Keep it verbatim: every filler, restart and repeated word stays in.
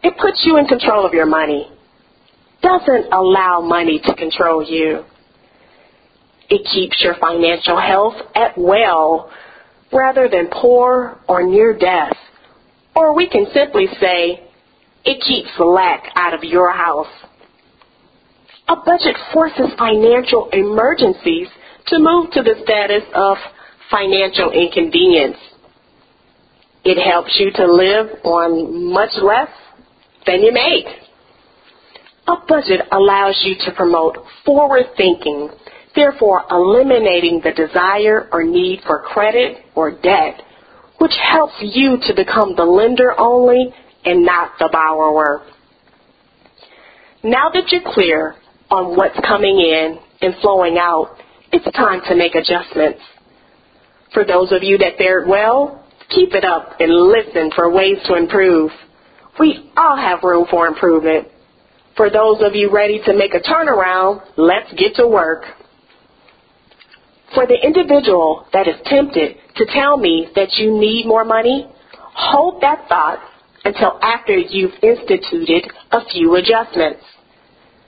It puts you in control of your money. Doesn't allow money to control you. It keeps your financial health at well rather than poor or near death. Or we can simply say, it keeps lack out of your house. A budget forces financial emergencies to move to the status of financial inconvenience. It helps you to live on much less than you make. A budget allows you to promote forward thinking, therefore eliminating the desire or need for credit or debt, which helps you to become the lender only and not the borrower. Now that you're clear on what's coming in and flowing out, it's time to make adjustments. For those of you that fared well, keep it up and listen for ways to improve. We all have room for improvement. For those of you ready to make a turnaround, let's get to work. For the individual that is tempted to tell me that you need more money, hold that thought until after you've instituted a few adjustments.